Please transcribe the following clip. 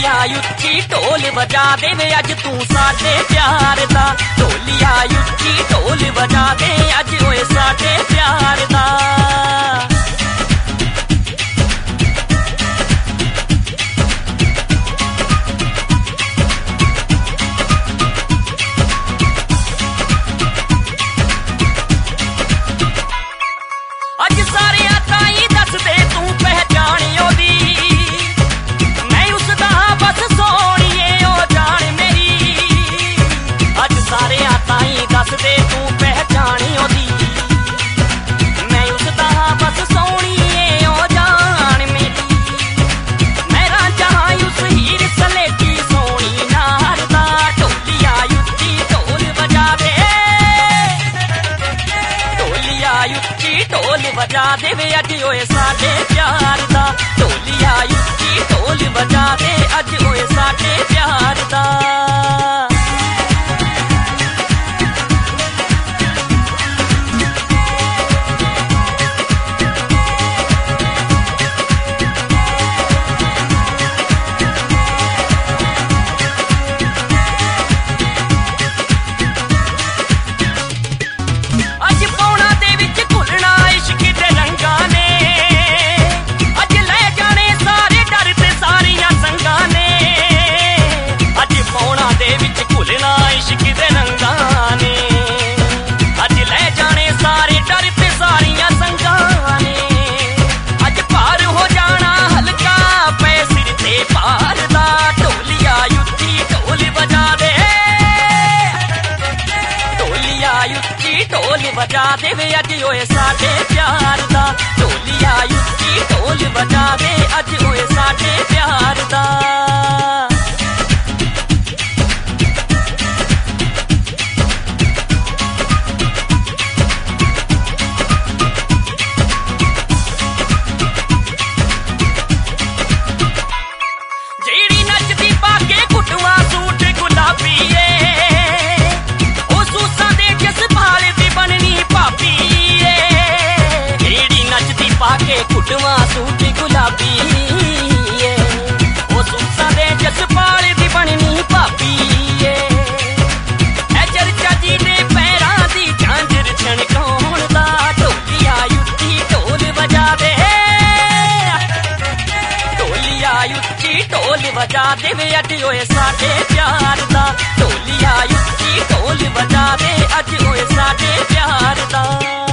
ਢੋਲੀਆਂ ਉੱਚੀ ਢੋਲ ਵਜਾ ਦੇ ਵੇ ਅੱਜ ਤੂੰ ਸਾਡੇ ਪਿਆਰ ਦਾ। ਢੋਲੀਆਂ ਉੱਚੀ ਢੋਲ ਵਜਾ ਦੇ ਅੱਜ ਓਏ ਸਾਡੇ ਪਿਆਰ ਦਾ। ਅੱਜ ਸਾਰਿਆਂ ਤਾਈਂ ਦੱਸਦੇ ਤੂੰ ਪਹਿਚਾਣ ਉਹਦੀ, ਮੈਂ ਉਸਦਾ ਬਸ ਸੋਹਣੀਏ ਉਹ ਜਾਣ ਮੇਰੀ। ਅੱਜ ਸਾਰਿਆਂ ਤਾਈਂ ਦੱਸਦੇ ਤੂੰ ਪਹਿਚਾਣ ਉਹਦੀ, ਮੈਂ ਉਸਦਾ ਬਸ ਸੋਹਣੀਏ ਉਹ ਜਾਣ ਮੇਰੀ। ਮੈਂ ਰਾਂਝਾ ਉਸ ਹੀਰ ਸਲੇਟੀ ਸੋਹਣੀ ਨਾਰ ਦਾ। ਢੋਲੀਆਂ ਉੱਚੀ ਢੋਲ ਵਜਾ ਦੇ, ਢੋਲੀਆਂ ਉੱਚੀ ਢੋਲ ਵਜਾ ਦੇ ਵੇ ਅੱਜ ਓਏ ਸਾਡੇ ਪਿਆਰ ਦਾ। ਢੋਲੀਆਂ ਉੱਚੀ ਢੋਲ ਵਜਾ ਦੇ ਅੱਜ ਓਏ ਸਾਡੇ ਪਿਆਰ ਦਾ। ਅੱਜ ਪੌਣਾ ਦੇ ਵਿੱਚ ਘੁਲਣਾ ਇਸ਼ਕ ਦੇ ਰੰਗਾਂ ਨੇ, ਅੱਜ ਲੈ ਜਾਣੇ ਸਾਰੇ ਡਰ ਤੇ ਸਾਰੀਆਂ ਸੰਗਾਂ ਨੇ। ਅੱਜ ਪੌਣਾ ਦੇ ਵਿੱਚ ਘੁਲਣਾ ਇਸ਼ਕ ਦੇ ਰੰਗਾਂ ਨੇ, ਅੱਜ ਲੈ ਜਾਣੇ ਸਾਰੇ ਡਰ ਤੇ ਸਾਰੀਆਂ ਸੰਗਾਂ ਨੇ। ਅੱਜ ਭਾਰ ਹੋ ਜਾਣਾ ਹਲਕਾ ਪੈ ਸਿਰ ਤੇ ਭਾਰ ਦਾ। ਢੋਲੀਆਂ ਉੱਚੀ ਢੋਲ ਵਜਾ ਦੇ, ਢੋਲੀਆਂ ਉੱਚੀ ਢੋਲ ਵਜਾ ਦੇ ਵੇ ਅੱਜ ਓਏ ਸਾਡੇ ਪਿਆਰ ਦਾ। ਢੋਲੀਆਂ ਉੱਚੀ ਢੋਲ ਵਜਾ ਦੇ ਅੱਜ ਓਏ ਸਾਡੇ ਪਿਆਰ ਦਾ। ਜਿਹੜੀ ਨੱਚਦੀ ਪਾ ਕੇ ਘੁੱਟਵਾ ਸੂਟ ਗੁਲਾਬੀ ਏ, ਉਹ ਸੂਸਾਂ ਦੇ ਜਸਪਾਲ ਦੀ ਬਣਨੀ ਭਾਬੀ ਏ। ਜਿਹੜੀ ਨੱਚਦੀ ਪਾ ਕੇ ਘੁੱਟਵਾ ਸੂਟ ਗੁਲਾਬੀ ਏ, ਉਹ ਸੂਸਾਂ ਦੇ ਜਸਪਾਲ ਦੀ ਬਣਨੀ ਭਾਬੀ ਏ। ਐ ਚਰਚਾ ਜੀ ਦੇ ਪੈਰਾਂ ਦੀ ਝਾਂਜਰ ਛਣਕਾਉਣ ਦਾ। ਢੋਲੀਆਂ ਉੱਚੀ ਢੋਲ ਵਜਾ ਦੇ, ਢੋਲੀਆਂ ਉੱਚੀ ਢੋਲ ਵਜਾ ਦੇ ਵੇ ਅੱਜ ਓਏ ਸਾਡੇ ਪਿਆਰ ਦਾ। ਢੋਲੀਆਂ ਉੱਚੀ ਢੋਲ ਵਜਾ ਦੇ ਅੱਜ ਓਏ ਸਾਡੇ ਪਿਆਰ ਦਾ।